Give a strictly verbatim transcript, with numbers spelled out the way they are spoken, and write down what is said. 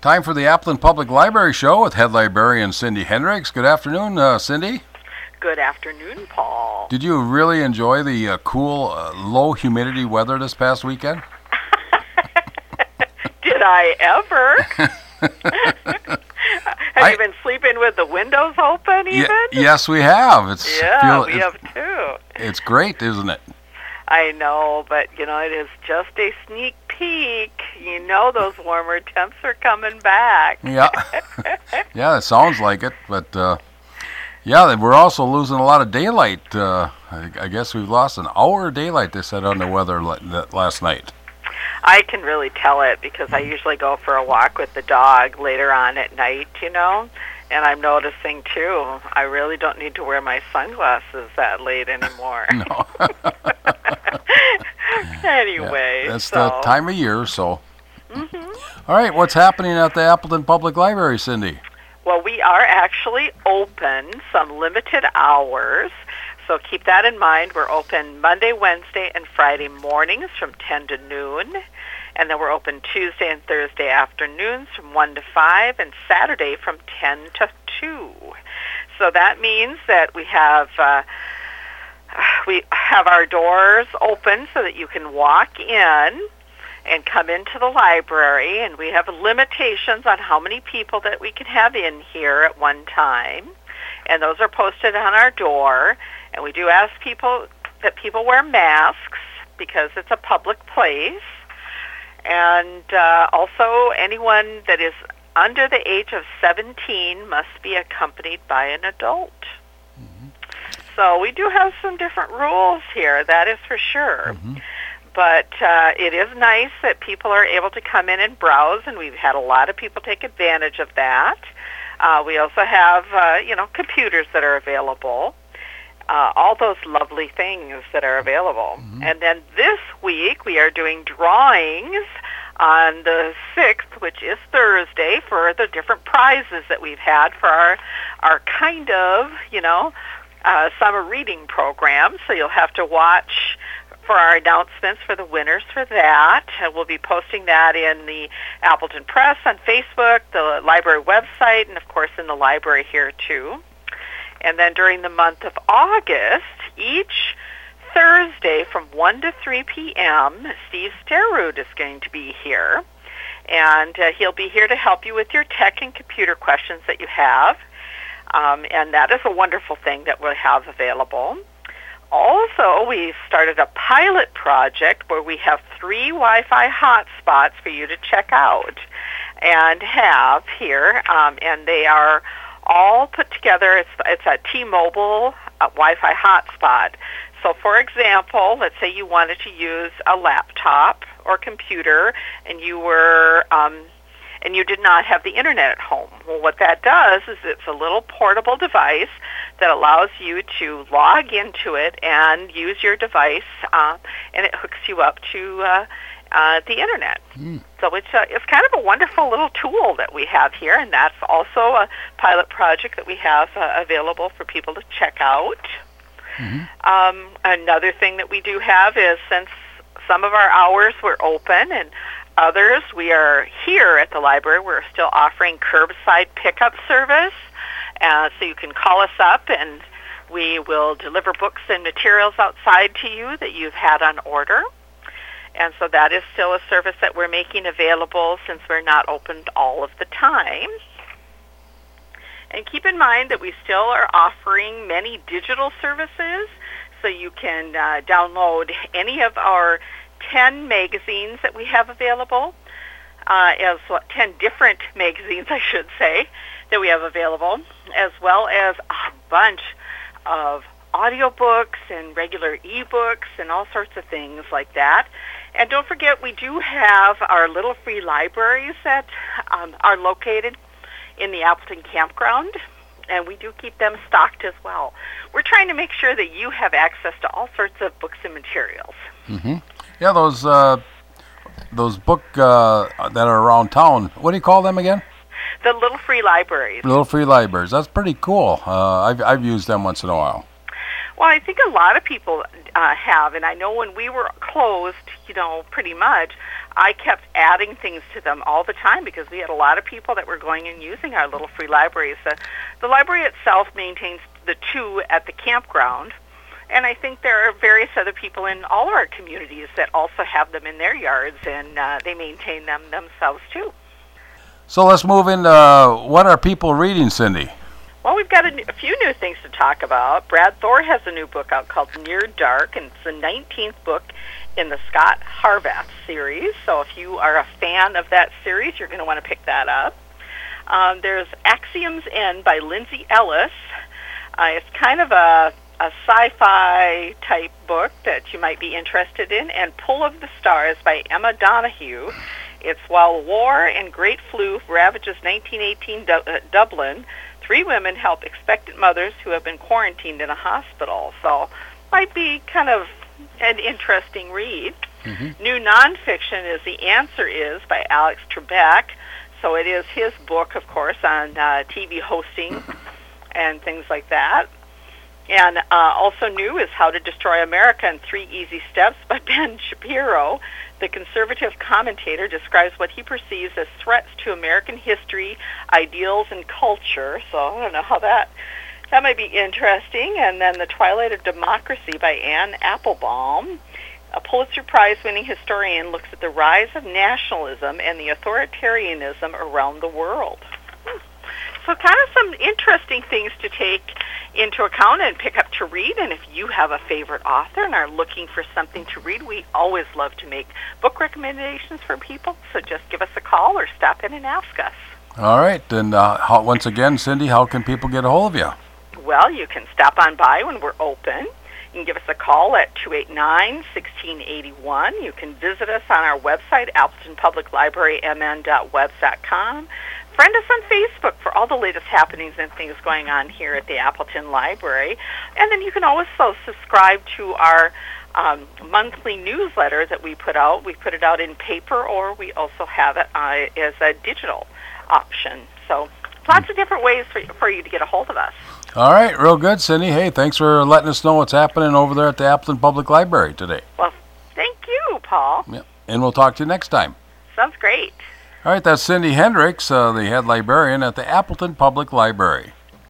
Time for the Appleton Public Library Show with head librarian Cindy Hendricks. Good afternoon, uh, Cindy. Good afternoon, Paul. Did you really enjoy the uh, cool, uh, low humidity weather this past weekend? Did I ever? Have I, you been sleeping with the windows open even? Y- yes, we have. It's yeah, feel, we it's, have too. It's great, isn't it? I know, but you know, it is just a sneak peek. You know those warmer temps are coming back. Yeah. Yeah, it sounds like it, but uh, yeah, we're also losing a lot of daylight. Uh, I, I guess we've lost an hour of daylight, they said on the weather last night. I can really tell it because I usually go for a walk with the dog later on at night, you know, and I'm noticing too, I really don't need to wear my sunglasses that late anymore. No. Anyway. Yeah, that's so. the time of year, so. Mm-hmm. All right, what's happening at the Appleton Public Library, Cindy? Well, we are actually open some limited hours. So keep that in mind. We're open Monday, Wednesday, and Friday mornings from ten to noon. And then we're open Tuesday and Thursday afternoons from one to five, and Saturday from ten to two. So that means that we have uh, we have our doors open so that you can walk in and come into the library. And we have limitations on how many people that we can have in here at one time. And those are posted on our door. And we do ask people that people wear masks because it's a public place. And uh, also anyone that is under the age of seventeen must be accompanied by an adult. Mm-hmm. So we do have some different rules here, that is for sure. Mm-hmm. But uh, it is nice that people are able to come in and browse, and we've had a lot of people take advantage of that. Uh, we also have, uh, you know, computers that are available. Uh, all those lovely things that are available. Mm-hmm. And then this week we are doing drawings on the sixth, which is Thursday, for the different prizes that we've had for our, our kind of, you know, uh, summer reading program. So you'll have to watch for our announcements for the winners for that. And we'll be posting that in the Appleton Press on Facebook, the library website, and of course in the library here too. And then during the month of August, each Thursday from one to three p.m., Steve Sterud is going to be here. And uh, he'll be here to help you with your tech and computer questions that you have. Um, and that is a wonderful thing that we'll have available. Also, we've started a pilot project where we have three Wi-Fi hotspots for you to check out and have here. Um, and they are all put together. It's, it's a T-Mobile uh, Wi-Fi hotspot. So, for example, let's say you wanted to use a laptop or computer, and you were um, and you did not have the internet at home. Well, what that does is it's a little portable device that allows you to log into it and use your device, uh, and it hooks you up to uh, uh, the internet. Mm. So it's a, it's kind of a wonderful little tool that we have here, and that's also a pilot project that we have uh, available for people to check out. Mm-hmm. Um, another thing that we do have is, since some of our hours were open and others we are here at the library, we're still offering curbside pickup service. Uh, so you can call us up and we will deliver books and materials outside to you that you've had on order. And so that is still a service that we're making available since we're not open all of the time. And keep in mind that we still are offering many digital services, so you can uh, download any of our ten magazines that we have available, uh, as well, ten different magazines, I should say, that we have available, as well as a bunch of audiobooks and regular ebooks and all sorts of things like that. And don't forget, we do have our little free libraries that um, are located in the Appleton campground, and we do keep them stocked as well. We're trying to make sure that you have access to all sorts of books and materials. Mm-hmm. Yeah, those uh, those book uh, that are around town, what do you call them again? The little free libraries. Little free libraries. That's pretty cool. Uh, I've, I've used them once in a while. Well, I think a lot of people uh, have, and I know when we were closed, you know, pretty much, I kept adding things to them all the time because we had a lot of people that were going and using our little free libraries. The, the library itself maintains the two at the campground, and I think there are various other people in all of our communities that also have them in their yards, and uh, they maintain them themselves too. So let's move into uh, what are people reading, Cindy? Well, we've got a, new, a few new things to talk about. Brad Thor has a new book out called Near Dark, and it's the nineteenth book in the Scott Harvath series. So if you are a fan of that series, you're going to want to pick that up. Um, there's Axiom's End by Lindsay Ellis. Uh, it's kind of a, a sci-fi type book that you might be interested in. And Pull of the Stars by Emma Donoghue. It's while war and Great Flu ravages nineteen eighteen du- uh, Dublin, three women help expectant mothers who have been quarantined in a hospital. So might be kind of an interesting read. Mm-hmm. New nonfiction is The Answer Is by Alex Trebek. So it is his book, of course, on uh, T V hosting and things like that. And uh, also new is How to Destroy America in Three Easy Steps by Ben Shapiro. The conservative commentator describes what he perceives as threats to American history, ideals, and culture. So I don't know how that that might be interesting. And then The Twilight of Democracy by Anne Applebaum. A Pulitzer Prize-winning historian looks at the rise of nationalism and the authoritarianism around the world. So kind of some interesting things to take into account and pick up to read. And if you have a favorite author and are looking for something to read, we always love to make book recommendations for people. So just give us a call or stop in and ask us. All right. And uh, how, once again, Cindy, how can people get a hold of you? Well, you can stop on by when we're open. You can give us a call at two eight nine, one six eight one. You can visit us on our website, appleton public library m n dot webs dot com. Friend us on Facebook for all the latest happenings and things going on here at the Appleton Library. And then you can also subscribe to our um, monthly newsletter that we put out. We put it out in paper, or we also have it uh, as a digital option. So lots of different ways for, for you to get a hold of us. All right, real good, Cindy. Hey, thanks for letting us know what's happening over there at the Appleton Public Library today. Well, thank you, Paul. Yep. And we'll talk to you next time. Sounds great. All right, that's Cindy Hendricks, uh, the head librarian at the Appleton Public Library.